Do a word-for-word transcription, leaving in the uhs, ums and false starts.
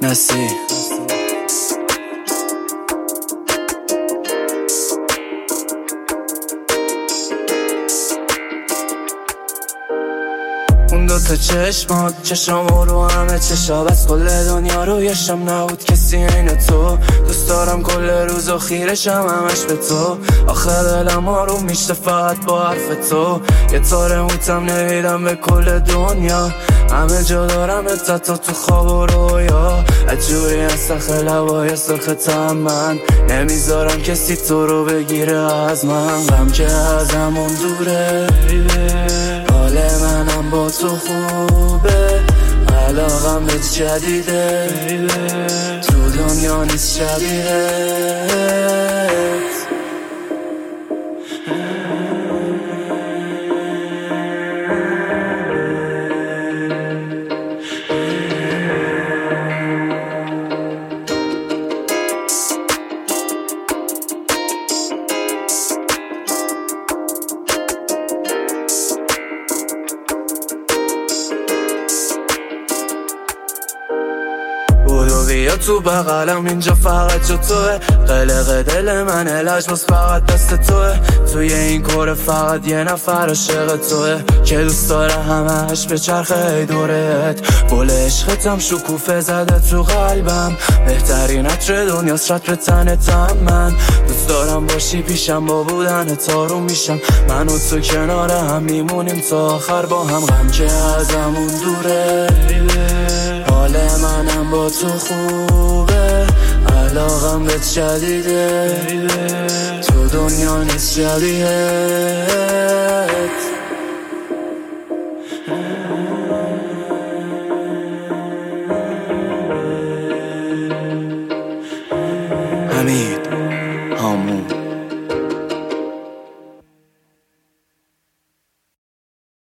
نسی اون دوتا چشمات چشم رو همه چشا بس کل دنیا رویشم نبود کسی این تو دوست دارم کل روز و خیرشم همش به تو آخه دلم آروم میشه فقط با حرف تو یه تاره موتم نویدم به کل دنیا همه جا دارم تا تو تو خواب و رویا عجوری هست لبای سرختم من نمیذارم کسی تو رو بگیره از من غم که ازمون دوره حال منم با تو خوبه علاقم بهت جدیده تو دنیا نیست شبیهت بیا تو بغلم اینجا فقط جو توه قلق دل من علاج باز فقط دست توه توی این کور فقط یه نفر عاشق توه که دوست داره همش به چرخه دورت گل عشقتم شکوفه زده تو قلبم بهترین عطر دنیاست رد به تنتم من دوست دارم باشی پیشم با بودن تارو میشم من و تو کنار هم میمونیم تا آخر با هم غم که ازمون دوره حال منم با تو خوبه علاقم بهت جدیده تو دنیا نیست شبیهت